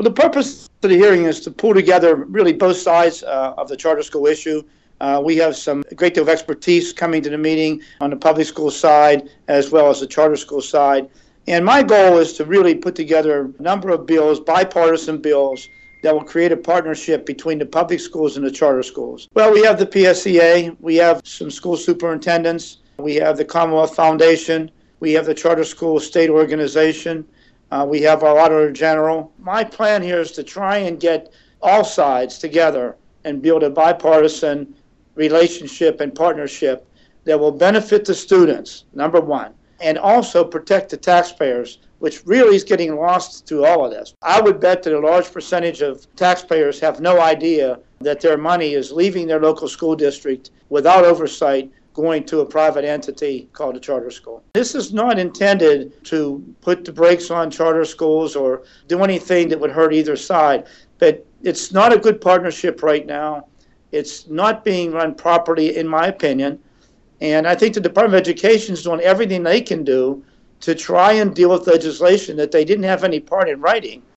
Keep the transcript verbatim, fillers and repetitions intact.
Well, the purpose of the hearing is to pull together really both sides uh, of the charter school issue. Uh, we have some great deal of expertise coming to the meeting on the public school side as well as the charter school side. And my goal is to really put together a number of bills, bipartisan bills, that will create a partnership between the public schools and the charter schools. Well, we have the P S E A, we have some school superintendents, we have the Commonwealth Foundation, we have the Charter School State Organization, uh, we have our Auditor General. My plan here is to try and get all sides together and build a bipartisan relationship and partnership that will benefit the students, number one, and also protect the taxpayers, which really is getting lost through all of this. I would bet that a large percentage of taxpayers have no idea that their money is leaving their local school district without oversight, going to a private entity called a charter school. This is not intended to put the brakes on charter schools or do anything that would hurt either side, but it's not a good partnership right now. It's not being run properly, in my opinion, and I think the Department of Education is doing everything they can do to try and deal with legislation that they didn't have any part in writing.